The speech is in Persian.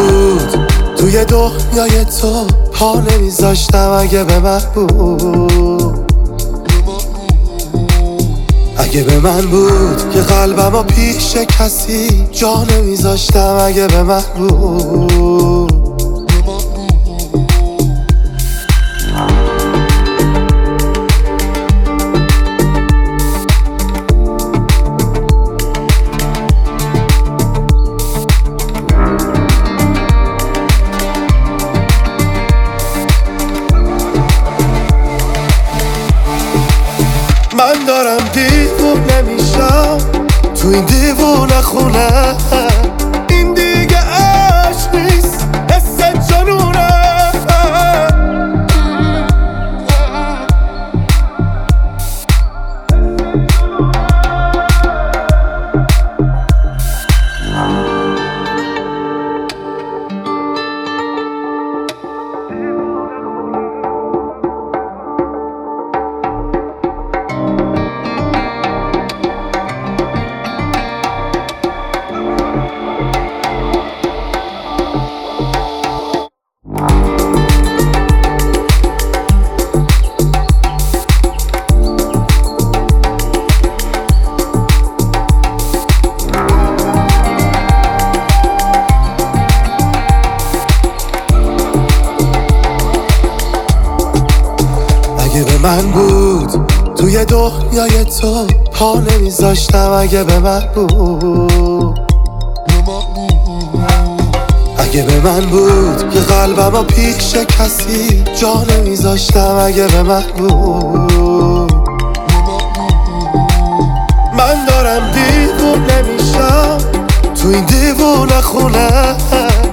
بود توی دنیای تو پا نمیذاشتم اگه به من بود، اگه به من بود که قلبمو پیش کسی جا نمیذاشتم اگه به من بود. من دارم دیوونه میشم تو این دیوونه خونه، این دیگه عشق نیست حس جنونه. اگه به من بود توی دنیای تو پا نمیذاشتم اگه به من بود، اگه به من بود که قلبمو پیش کسی جا نمیذاشتم اگه به من بود. من دارم دیوونه میشم تو این دیوونه خونه،